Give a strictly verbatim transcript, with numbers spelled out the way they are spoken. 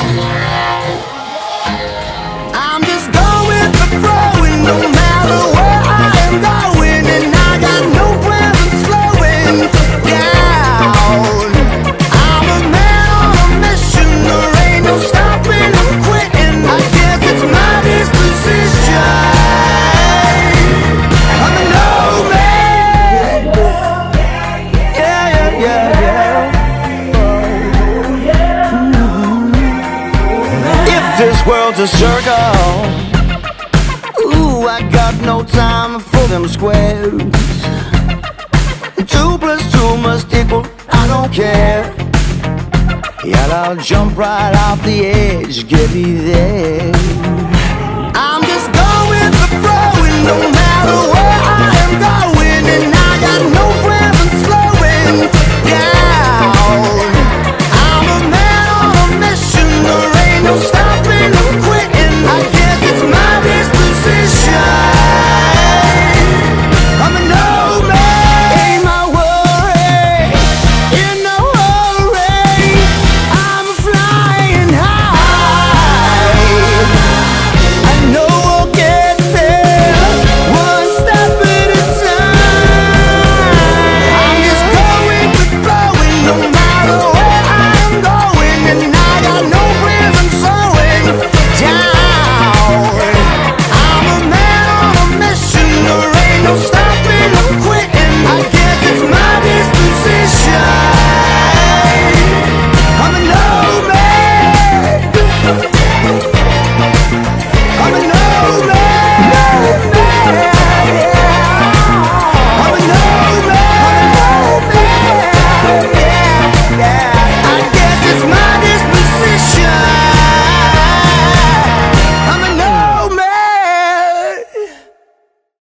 I'm just going with the flow, and no matter where I am going, and I got no plans of slowing down. I'm a man on a mission, there ain't no stopping or quitting. I guess it's my disposition. I'm a nomad. Yeah, yeah, yeah, yeah. If this world's a circle, ooh, I got no time for them squares. Two plus two must equal, I don't care. Yeah, I'll jump right off the edge, get me there. I'm just going with the flow, and no matter what